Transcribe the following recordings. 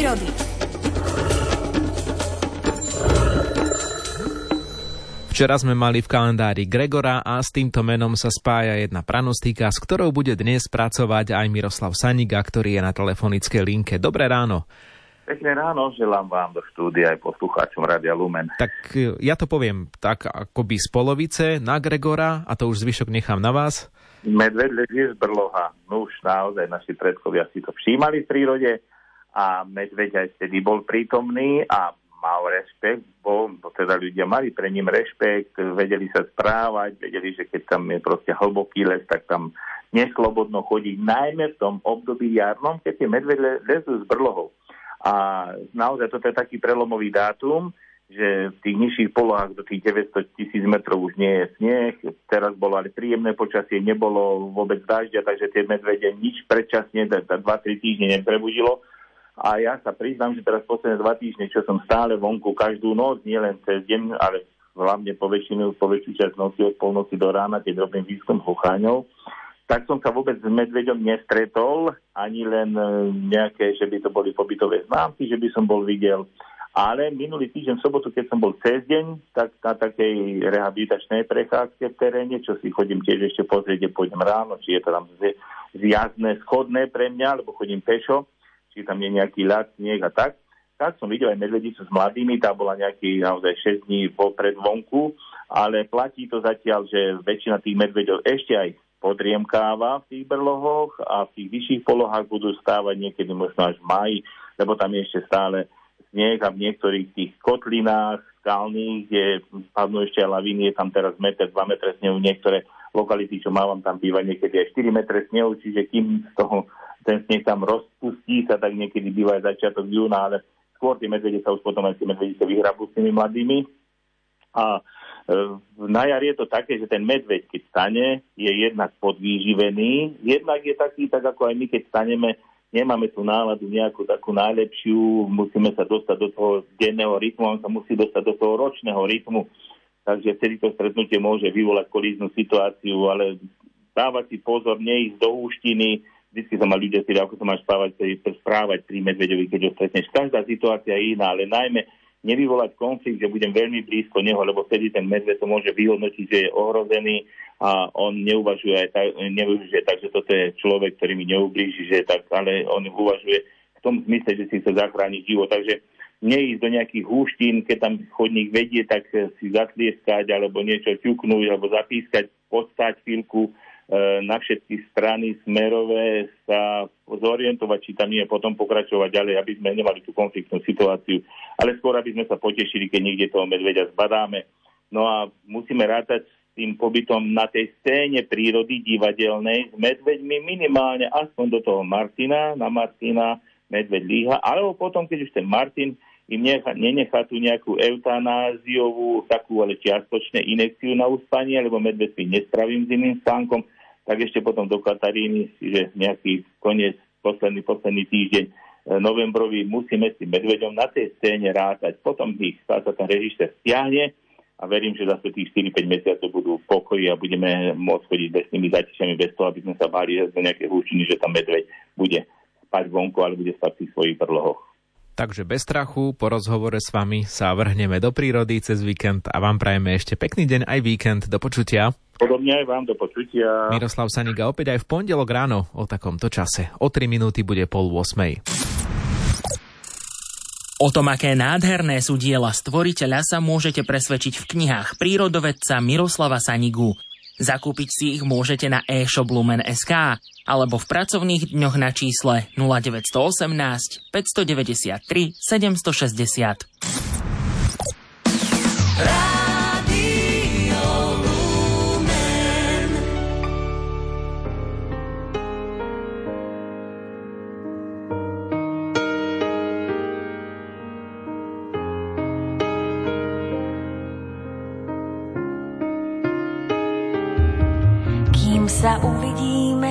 prírody. Včera sme mali v kalendári Gregora a s týmto menom sa spája jedna pranostika, s ktorou bude dnes pracovať aj Miroslav Saniga, ktorý je na telefonickej linke. Dobré ráno. Pekné ráno, želám vám do štúdia aj poslucháčom Rádia Lumen. Tak ja to poviem tak akoby z polovice na Gregora a to už zvyšok nechám na vás. Medveď leží z brloha. No už naozaj naši predkovia si to všímali v prírode a medveď aj vtedy bol prítomný a mal rešpekt, bo teda ľudia mali pre ním rešpekt, vedeli sa správať, vedeli, že keď tam je proste hlboký les, tak tam neslobodno chodiť, najmä v tom období jarnom, keď tie medveď lezú z brlohov. A naozaj toto je taký prelomový dátum, že v tých nižších polohách do tých 900 000 metrov už nie je sneh, teraz bolo ale príjemné počasie, nebolo vôbec dažďa, takže tie medvede nič predčasne, 2-3 týždne neprebudilo. A ja sa priznám, že teraz posledné 2 týždne, čo som stále vonku každú noc, nielen cez deň, ale hlavne po väčšiu časť noci od polnoci do rána, keď robím výskum chocháňov, tak som sa vôbec s medveďom nestretol, ani len nejaké, že by to boli pobytové známky, že by som bol videl. Ale minulý týždeň v sobotu, keď som bol cez deň, tak na takej rehabilitačnej prechádzke v teréne, čo si chodím tiež ešte pozrieť, pôjdem ráno, či je to tam zjazdné, schodné pre mňa, alebo chodím pešo, či tam je nejaký ľad, sneh a tak som videl aj medvedicu s mladými, tá bola nejaký naozaj 6 dní popred vonku, ale platí to zatiaľ, že väčšina tých medveďov ešte aj podriemkáva v tých brlohoch a v tých vyšších polohách budú stávať niekedy možno až v máji, lebo tam je ešte stále sneh a v niektorých tých kotlinách skalných, kde padnú ešte aj lavíny, je tam teraz 1-2 metre snehu, niektoré lokality, čo mávam, tam býva niekedy aj 4 metre snehu, čiže kým z toho ten sneh tam rozpustí sa, tak niekedy býva aj začiatok júna, ale skôr tie medvede sa už potom aj tie medvedice vyhrabú s tými mladými. A na jar je to také, že ten medveď, keď stane, je jednak podvýživený, jednak je taký, tak ako aj my, keď staneme, nemáme tú náladu nejakú takú najlepšiu, musíme sa dostať do toho denného rytmu, on sa musí dostať do toho ročného rytmu, takže vtedy to stretnutie môže vyvolať kolíznu situáciu, ale dávať si pozor, neísť do húštiny. Vždycky sa ma ľudia spýtajú, ako sa máš správať pri medveďovi, keď ho stretneš. Každá situácia je iná, ale najmä nevyvolať konflikt, že budem veľmi blízko neho, lebo vtedy ten medveď to môže vyhodnotiť, že je ohrozený a on neuvažuje tak, že toto je človek, ktorý mi neublíži, že tak, ale on uvažuje v tom zmysle, že si chce zachrániť život. Takže neísť do nejakých húštín, keď tam chodník vedie, tak si zatlieskať alebo niečo ťuknúť alebo zapískať, postať chvíľku, na všetky strany smerové sa zorientovať, či tam nie je potom pokračovať ďalej, aby sme nemali tú konfliktnú situáciu. Ale skôr, aby sme sa potešili, keď niekde toho medveďa zbadáme. No a musíme rátať s tým pobytom na tej scéne prírody divadelnej s medveďmi minimálne aspoň do toho na Martina medveď líha, alebo potom, keď už ten Martin im nenechá tu nejakú eutanáziovú, takú ale čiastočne injekciu na uspanie, lebo medveď si nespravím zimným spánkom, tak ešte potom do Kataríny, že nejaký koniec, posledný týždeň novembrový musíme s tým medveďom na tej scéne rátať. Potom sa ten režisér stiahne a verím, že zase tých 4-5 mesiacov budú v pokoji a budeme môcť chodiť bez tými zatišami, bez toho, aby sme sa báli do nejaké húštiny, že tam medveď bude spať vonku, ale bude spať v tých svojich brlohoch. Takže bez strachu, po rozhovore s vami sa vrhneme do prírody cez víkend a vám prajeme ešte pekný deň aj víkend. Do počutia. Podobne aj vám, do počutia. Miroslav Saniga opäť aj v pondelok ráno o takomto čase. O 3 minúty bude 7:30. O tom, aké nádherné sú diela stvoriteľa, sa môžete presvedčiť v knihách prírodovedca Miroslava Sanigu. Zakúpiť si ich môžete na e-shop Lumen.sk alebo v pracovných dňoch na čísle 0918 593 760. Kým sa uvidíme,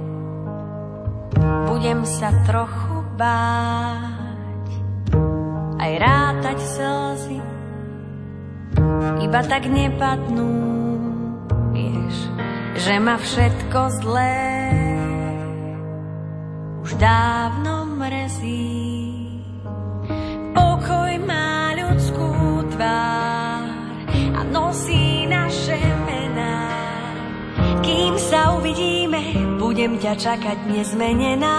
budem sa trochu báť, aj rátať slzy, iba tak nepadnú, vieš, že ma všetko zlé už dávno mrzí. budem ťa čakať nezmenená.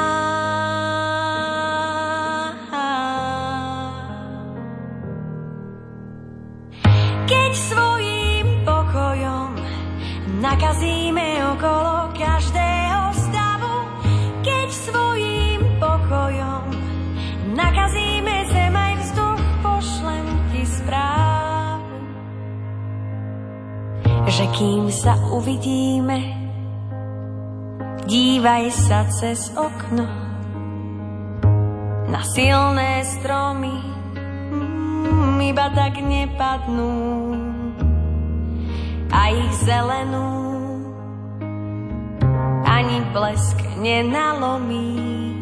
Keď svojím pokojom nakazíme okolo každého stavu, keď svojím pokojom nakazíme zem aj vzduch, pošlem ti správu, že kým sa uvidíme, dívaj sa cez okno na silné stromy, iba tak nepadnú a ich zelenú ani blesk nenalomí.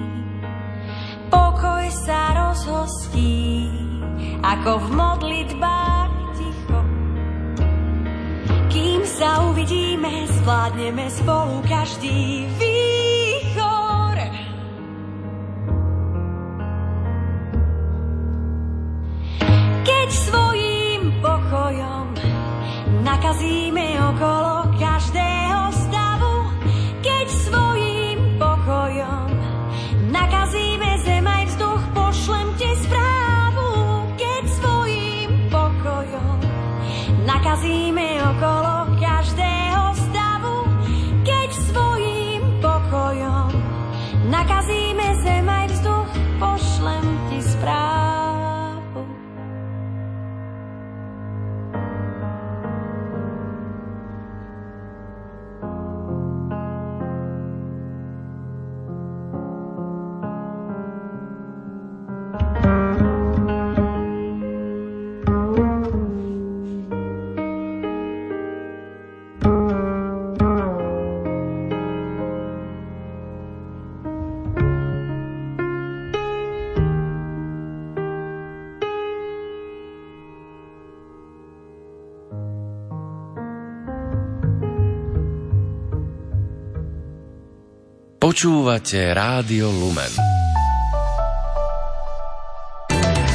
Pokoj sa rozhostí ako v modlitbách ticho. Kým sa uvidíme, zvládneme spolu každý výchor. Keď svojím pokojom nakazíme okolo každého stavu, keď svojím pokojom nakazíme zem aj vzduch, pošlem ti správu, keď svojím pokojom nakazíme okolo každého stavu, keď svojím pokojom nakazíme zem aj vzduch, pošlem ti správu. Počúvate Rádio Lumen.